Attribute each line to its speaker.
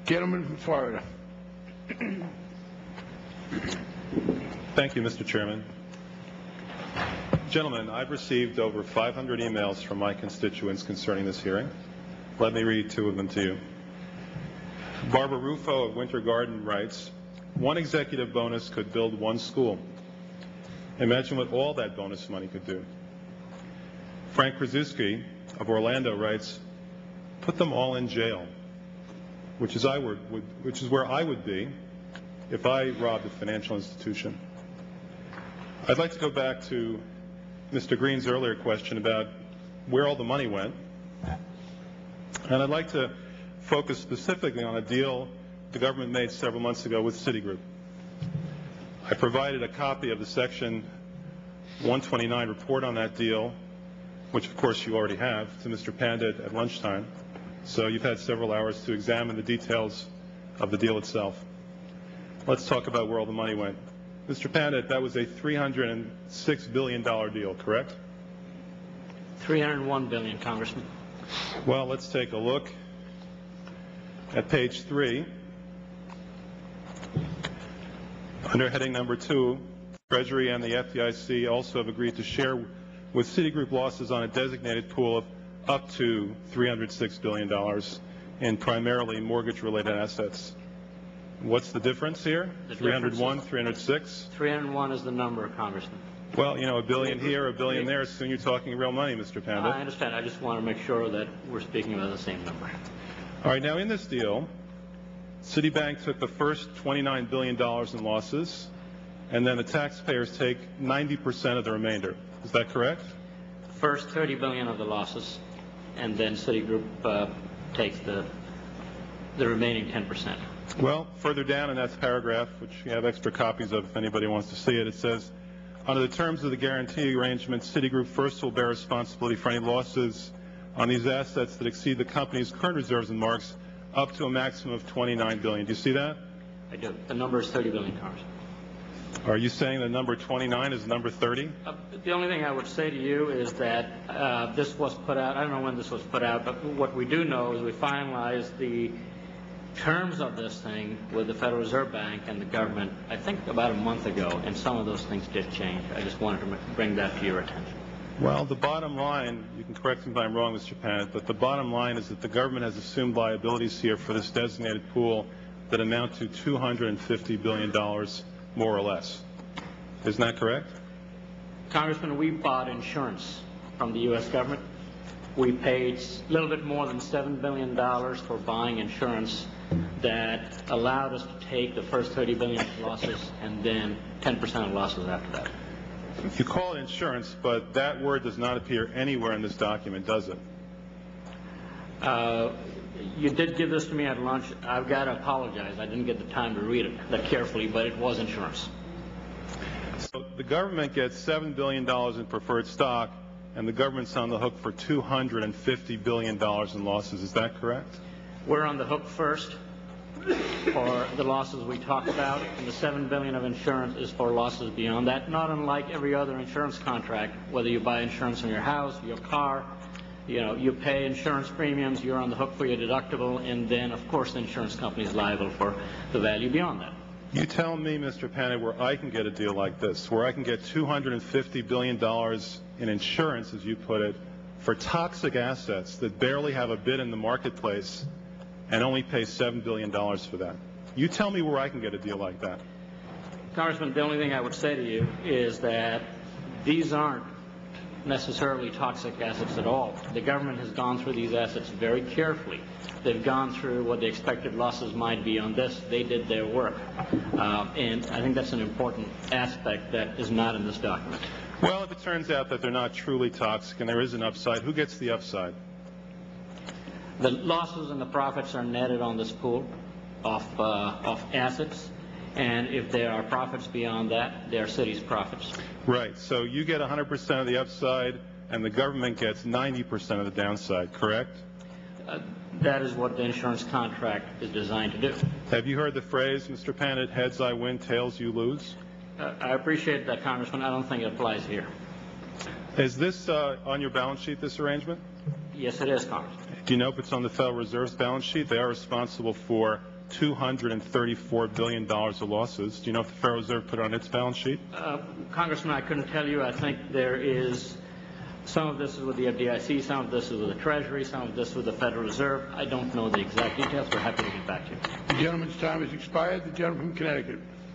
Speaker 1: Gentleman from Florida.
Speaker 2: Thank you, Mr. Chairman. Gentlemen, I've received over 500 emails from my constituents concerning this hearing. Let me read 2 of them to you. Barbara Rufo of Winter Garden writes, "One executive bonus could build 1 school. Imagine what all that bonus money could do." Frank Krasuski of Orlando writes, "Put them all in jail," which is where I would be if I robbed a financial institution. I'd like to go back to Mr. Green's earlier question about where all the money went, and I'd like to focus specifically on a deal the government made several months ago with Citigroup. I provided a copy of the Section 129 report on that deal, which of course you already have, to Mr. Pandit at lunchtime, so you've had several hours to examine the details of the deal itself. Let's talk about where all the money went. Mr. Pandit, that was a $306 billion deal, correct?
Speaker 3: $301 billion, Congressman.
Speaker 2: Well, let's take a look at page 3. Under heading number 2, Treasury and the FDIC also have agreed to share with Citigroup losses on a designated pool of up to $306 billion in primarily mortgage-related assets. What's the difference here? 301, 306?
Speaker 3: 301 is the number, Congressman.
Speaker 2: Well, you know, $1 billion here, $1 billion there, soon you're talking real money, Mr. Pandit.
Speaker 3: I understand. I just want to make sure that we're speaking about the same number.
Speaker 2: All right, now in this deal, Citibank took the first $29 billion in losses, and then the taxpayers take 90% of the remainder. Is that correct?
Speaker 3: First $30 billion of the losses, and then Citigroup takes the remaining 10%.
Speaker 2: Well, further down in that paragraph, which you have extra copies of if anybody wants to see it, it says, under the terms of the guarantee arrangement, Citigroup first will bear responsibility for any losses on these assets that exceed the company's current reserves and marks up to a maximum of $29 billion. Do you see that?
Speaker 3: I do. The number is $30 billion, Congressman.
Speaker 2: Are you saying the number 29 is number 30?
Speaker 3: The only thing I would say to you is that this was put out, I don't know when this was put out, but what we do know is we finalized the terms of this thing with the Federal Reserve Bank and the government, I think about a month ago, and some of those things did change. I just wanted to bring that to your attention.
Speaker 2: Well, the bottom line, you can correct me if I'm wrong, Mr. Pandit, but the bottom line is that the government has assumed liabilities here for this designated pool that amount to $250 billion, more or less. Isn't that correct?
Speaker 3: Congressman, we bought insurance from the U.S. government. We paid a little bit more than $7 billion for buying insurance that allowed us to take the first $30 billion of losses and then 10% of losses after that.
Speaker 2: You call it insurance, but that word does not appear anywhere in this document, does it?
Speaker 3: You did give this to me at lunch. I've got to apologize. I didn't get the time to read it that carefully, but it was insurance.
Speaker 2: So the government gets $7 billion in preferred stock, and the government's on the hook for $250 billion in losses. Is that correct?
Speaker 3: We're on the hook first for the losses we talked about, and the $7 billion of insurance is for losses beyond that, not unlike every other insurance contract. Whether you buy insurance on your house, your car, you pay insurance premiums, you're on the hook for your deductible, and then, of course, the insurance company is liable for the value beyond that.
Speaker 2: You tell me, Mr. Pandit, where I can get a deal like this, where I can get $250 billion in insurance, as you put it, for toxic assets that barely have a bid in the marketplace and only pay $7 billion for that. You tell me where I can get a deal like that.
Speaker 3: Congressman, the only thing I would say to you is that these aren't necessarily toxic assets at all. The government has gone through these assets very carefully. They've gone through what the expected losses might be on this. They did their work. And I think that's an important aspect that is not in this document.
Speaker 2: Well, if it turns out that they're not truly toxic and there is an upside, who gets the upside?
Speaker 3: The losses and the profits are netted on this pool of assets. And if there are profits beyond that, they are city's profits.
Speaker 2: Right. So you get 100% of the upside, and the government gets 90% of the downside, correct?
Speaker 3: That is what the insurance contract is designed to do.
Speaker 2: Have you heard the phrase, Mr. Pandit, heads I win, tails you lose?
Speaker 3: I appreciate that, Congressman. I don't think it applies here.
Speaker 2: Is this on your balance sheet, this arrangement?
Speaker 3: Yes, it is, Congressman.
Speaker 2: Do you know if it's on the Federal Reserve's balance sheet? They are responsible for $234 billion of losses. Do you know if the Federal Reserve put it on its balance sheet?
Speaker 3: Congressman, I couldn't tell you. I think there is, some of this is with the FDIC, some of this is with the Treasury, some of this with the Federal Reserve. I don't know the exact details. We're happy to get back to you.
Speaker 1: The gentleman's time has expired. The gentleman from Connecticut.